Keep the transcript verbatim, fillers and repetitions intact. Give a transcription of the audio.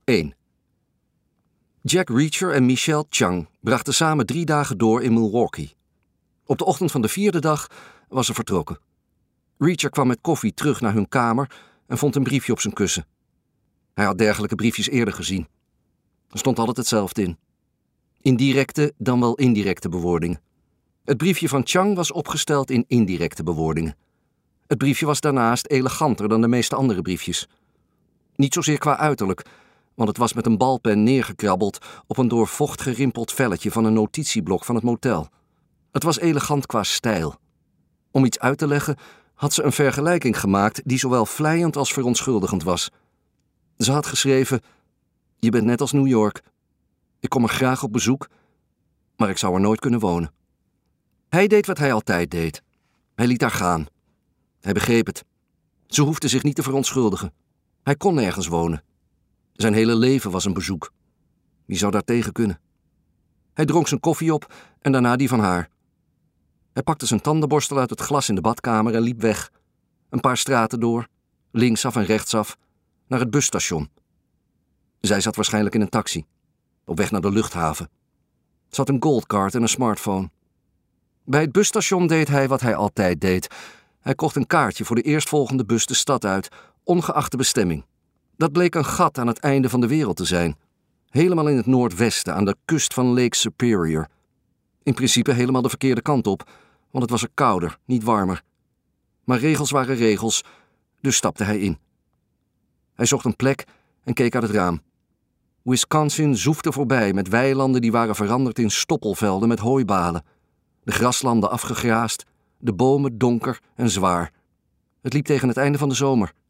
één. Jack Reacher en Michelle Chang brachten samen drie dagen door in Milwaukee. Op de ochtend van de vierde dag was ze vertrokken. Reacher kwam met koffie terug naar hun kamer en vond een briefje op zijn kussen. Hij had dergelijke briefjes eerder gezien. Er stond altijd hetzelfde in. Indirecte dan wel indirecte bewoordingen. Het briefje van Chang was opgesteld in indirecte bewoordingen. Het briefje was daarnaast eleganter dan de meeste andere briefjes. Niet zozeer qua uiterlijk, want het was met een balpen neergekrabbeld op een door vocht gerimpeld velletje van een notitieblok van het motel. Het was elegant qua stijl. Om iets uit te leggen had ze een vergelijking gemaakt die zowel vleiend als verontschuldigend was. Ze had geschreven: je bent net als New York. Ik kom er graag op bezoek, maar ik zou er nooit kunnen wonen. Hij deed wat hij altijd deed. Hij liet haar gaan. Hij begreep het. Ze hoefde zich niet te verontschuldigen. Hij kon nergens wonen. Zijn hele leven was een bezoek. Wie zou daar tegen kunnen? Hij dronk zijn koffie op en daarna die van haar. Hij pakte zijn tandenborstel uit het glas in de badkamer en liep weg. Een paar straten door, linksaf en rechtsaf, naar het busstation. Zij zat waarschijnlijk in een taxi, op weg naar de luchthaven. Ze had een goldcard en een smartphone. Bij het busstation deed hij wat hij altijd deed. Hij kocht een kaartje voor de eerstvolgende bus de stad uit, ongeacht de bestemming. Dat bleek een gat aan het einde van de wereld te zijn. Helemaal in het noordwesten, aan de kust van Lake Superior. In principe helemaal de verkeerde kant op, want het was er kouder, niet warmer. Maar regels waren regels, dus stapte hij in. Hij zocht een plek en keek uit het raam. Wisconsin zoefde voorbij met weilanden die waren veranderd in stoppelvelden met hooibalen. De graslanden afgegraasd, de bomen donker en zwaar. Het liep tegen het einde van de zomer.